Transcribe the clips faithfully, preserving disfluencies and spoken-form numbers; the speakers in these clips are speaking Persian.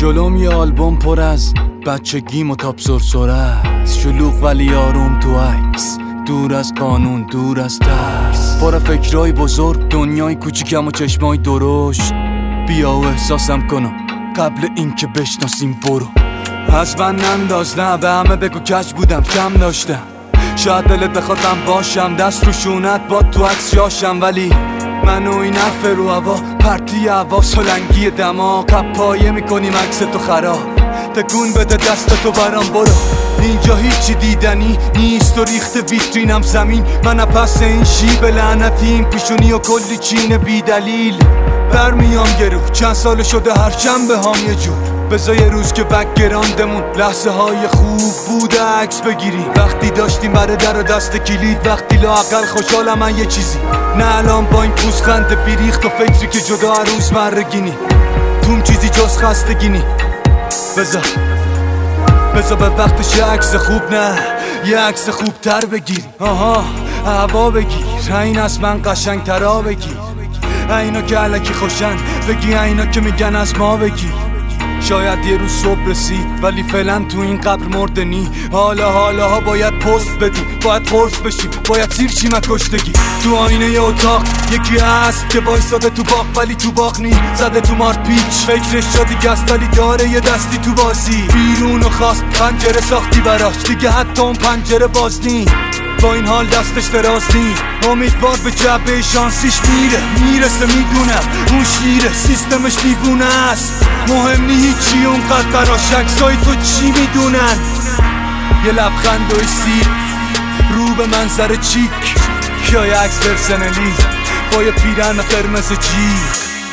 جلوم یه آلبوم پر از بچگیم و تاپ سرسره است، شلوغ ولی آروم تو عکس، دور از قانون دور از ترس، پر فکرای بزرگ، دنیای کوچیکم و چشمای درشت. بیا و احساسم کنم قبل اینکه بشناسیم برو. از من ننداز، نه به همه بگو کج بودم کم داشتم، شاید دلت بخوادم باشم دست رو شونت با تو عکس جاشم، ولی من و این حرف رو هوا پرتی هوا سلنگی دماغ پایه میکنیم عکس تو خراب. تکون بده دست تو برام برو، اینجا هیچی دیدنی نیست و ریخت ویترینم زمین. من پس این شیب لعنتی این پیشونی و کلی چین بی دلیل برمیام گرو. چند سال شده هر شنبه هام یه جور، بذار یه روز که بک گراندمون لحظه های خوب بوده عکس بگیریم. وقتی داشتیم بره در و دست کلید، وقتی لااقل خوشحالم من یه چیزی، نه الان با این پوزخند بیریخت و فکری که جدا روز مرگینی توم چیزی جز خستگینی. بذار بذار به وقتش یه عکس خوب، نه یه عکس خوب تر بگیر. آها هوا بگیر، این از من قشنگ ترا بگیر، اینا که علکی خوشن بگی، اینا که میگن از ما بگیر. شاید یه روز صبح رسید ولی فعلا تو این قبر مردنی. حالا حالا ها باید پست بدیم، باید قرص بشیم، باید سیر چیم کشتگی. تو آینه یه اتاق یکی هست که وایساده تو باغ ولی تو باغ نی، زده تو مارت پیچ فکرش جا دیگه است ولی داره یه دستی تو بازی. بیرونو خواست پنجره ساختی براش، دیگه حتی اون پنجره باز نی. با این حال دستش دراز نی، امیدوار به جبه شانسیش میره میرسه. میدونم اون شیره سیستمش دیوونه است، مهم نی هیچی اونقدر براش عکسای تو چی میدونن. یه لبخند و سیر رو به منظر چیک، یا یه عکس پرسنلی با یه پیرن قرمز جیغ.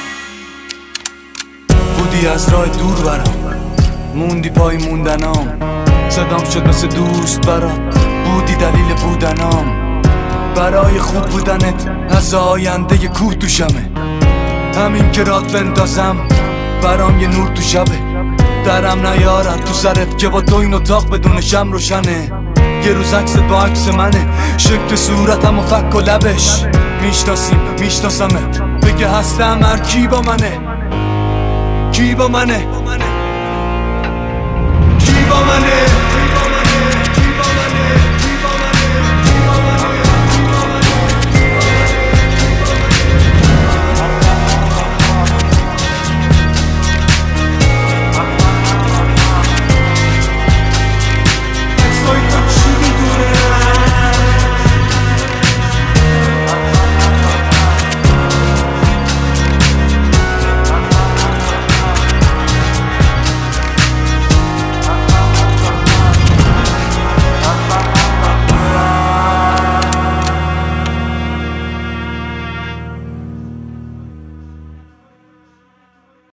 بودی از راه دور برام، موندی پای موندنام، صدام شد مثل دوست برام، بودی دلیل بودنام. برای خوب بودنت از آینده یه کوه توشمه، همین که رات بندازم برام یه نور تو شبه. درم نیارم تو سرت که با تو این اتاق بدون شم روشنه. یه روز عکست با عکس منه، شکل صورتم و فک و لبش. میشناسیم میشناسمت، بگه هستم هر کی با منه، کی با منه.